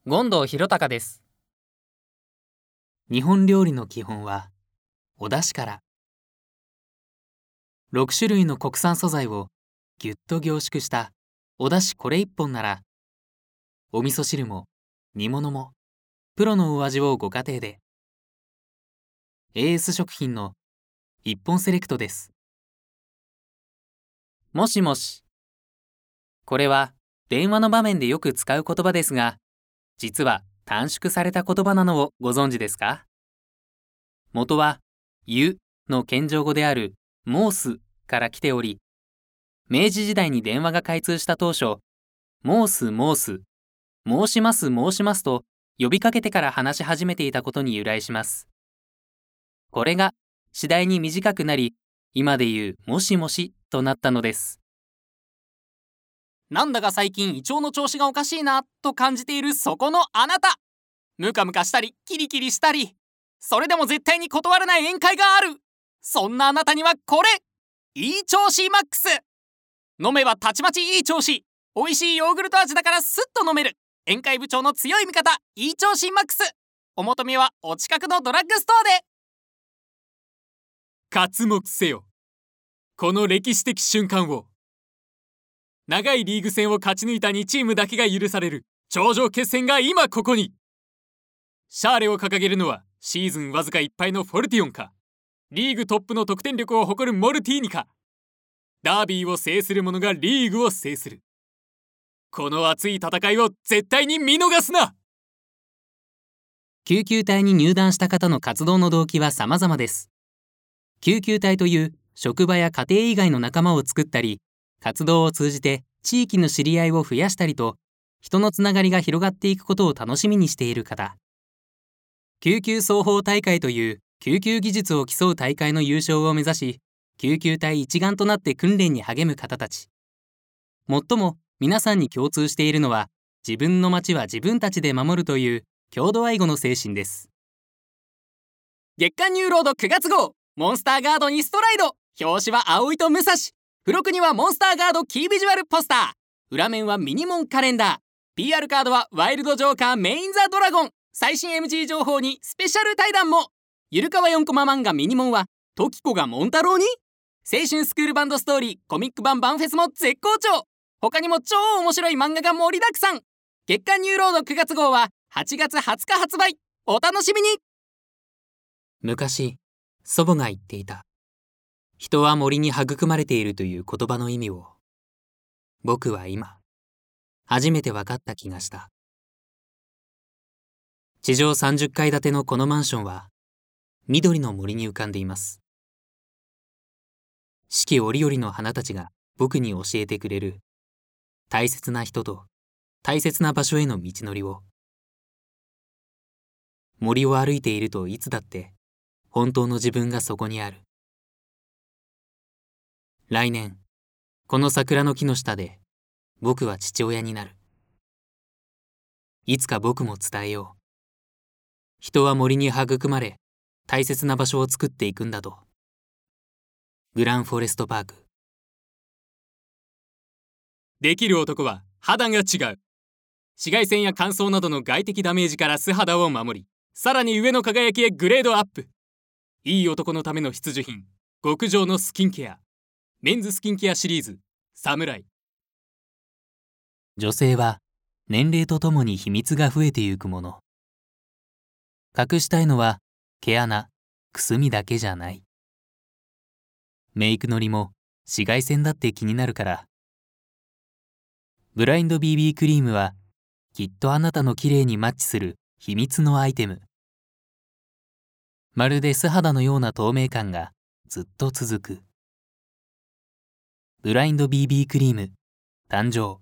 権藤博隆です。 日本料理の基本はお出汁から。6種類の国産素材をぎゅっと凝縮したお出汁これ1本なら、お味噌汁も煮物もプロのお味をご家庭で。AS 食品の一本セレクトです。 もしもし。これは電話の場面でよく使う言葉ですが、実は短縮された言葉なのをご存知ですか？元は湯の謙譲語である申すから来ており、明治時代に電話が開通した当初、申す申す、申します申しますと呼びかけてから話し始めていたことに由来します。これが次第に短くなり、今でいうもしもしとなったのです。なんだか最近胃腸の調子がおかしいなと感じているそこのあなた、ムカムカしたりキリキリしたり、それでも絶対に断れない宴会がある。そんなあなたにはこれ、いい調子マックス。飲めばたちまちいい調子。美味しいヨーグルト味だからスッと飲める。宴会部長の強い味方、いい調子マックス。お求めはお近くのドラッグストアで。 刮目せよ、この歴史的瞬間を。長いリーグ戦を勝ち抜いた2チームだけが許される頂上決戦が今ここに。シャーレを掲げるのはシーズンわずかいっぱいのフォルティオンか、リーグトップの得点力を誇るモルティーニか。ダービーを制する者がリーグを制する。この熱い戦いを絶対に見逃すな。 救急隊に入団した方の活動の動機は様々です。救急隊という職場や家庭以外の仲間を作ったり、活動を通じて地域の知り合いを増やしたりと、人のつながりが広がっていくことを楽しみにしている方。救急走法大会という救急技術を競う大会の優勝を目指し、救急隊一丸となって訓練に励む方たち。もっとも皆さんに共通しているのは、自分の街は自分たちで守るという郷土愛護の精神です。 月刊ニューロード9月号、モンスターガードにストライド。表紙は葵と武蔵。付録にはモンスターガードキービジュアルポスター。裏面はミニモンカレンダー。 PR カードはワイルドジョーカーメインザドラゴン。最新 MG 情報にスペシャル対談も。ゆるかわ4コマ漫画ミニモンはトキコがモン太郎に。青春スクールバンドストーリーコミック版バンフェスも絶好調。他にも超面白い漫画が盛りだくさん。月刊ニューロード9月号は8月20日発売。お楽しみに。 昔、祖母が言っていた。人は森に育まれているという言葉の意味を、僕は今、初めて分かった気がした。地上30階建てのこのマンションは、緑の森に浮かんでいます。四季折々の花たちが僕に教えてくれる、大切な人と大切な場所への道のりを。森を歩いているといつだって、本当の自分がそこにある。来年、この桜の木の下で、僕は父親になる。いつか僕も伝えよう。人は森に育まれ、大切な場所を作っていくんだと。グランフォレストパーク。 できる男は肌が違う。紫外線や乾燥などの外的ダメージから素肌を守り、さらに上の輝きへグレードアップ。いい男のための必需品、極上のスキンケア。メンズスキンケアシリーズ、サムライ。 女性は年齢とともに秘密が増えてゆくもの。隠したいのは毛穴、くすみだけじゃない。メイクのりも紫外線だって気になるから。ブラインド BB クリームはきっとあなたの綺麗にマッチする秘密のアイテム。まるで素肌のような透明感がずっと続く。ブラインド BB クリーム誕生。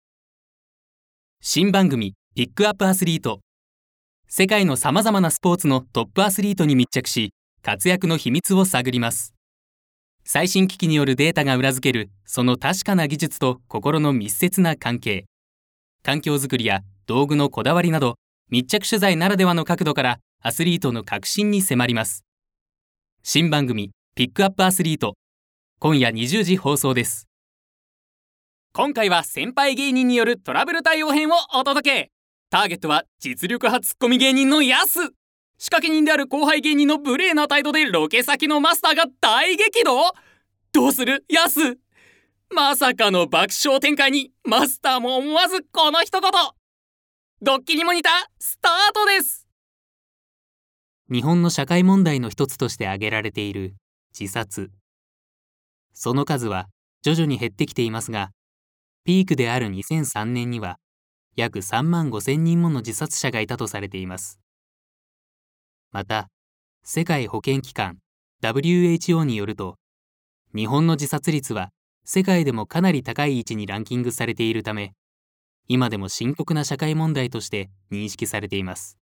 新番組ピックアップアスリート。世界のさまざまなスポーツのトップアスリートに密着し、活躍の秘密を探ります。最新機器によるデータが裏付けるその確かな技術と心の密接な関係。環境づくりや道具のこだわりなど、密着取材ならではの角度からアスリートの革新に迫ります。新番組ピックアップアスリート。今夜20時放送です。今回は先輩芸人によるトラブル対応編をお届け。 ターゲットは実力派ツッコミ芸人のヤス。仕掛け人である後輩芸人の無礼な態度でロケ先のマスターが大激怒。どうするヤス。まさかの爆笑展開にマスターも思わずこの一言。ドッキリモニタースタートです。 日本の社会問題の一つとして挙げられている自殺。その数は徐々に減ってきていますが、ピークである2003年には約3万5千人もの自殺者がいたとされています。また、世界保健機関 WHO によると、日本の自殺率は世界でもかなり高い位置にランキングされているため、今でも深刻な社会問題として認識されています。